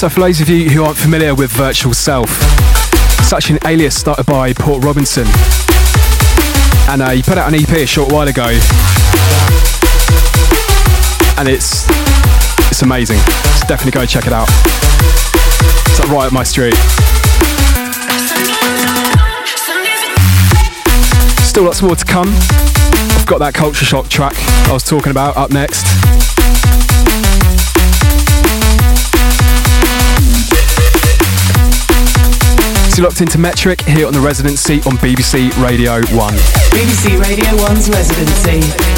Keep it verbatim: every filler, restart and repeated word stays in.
So for those of you who aren't familiar with Virtual Self, it's actually an alias started by Paul Robinson, and uh, he put out an E P a short while ago, and it's it's amazing. So definitely go check it out. It's like right up my street. Still lots more to come. I've got that Culture Shock track I was talking about up next. So locked into Metric here on The Residency on B B C Radio one. B B C Radio one's Residency.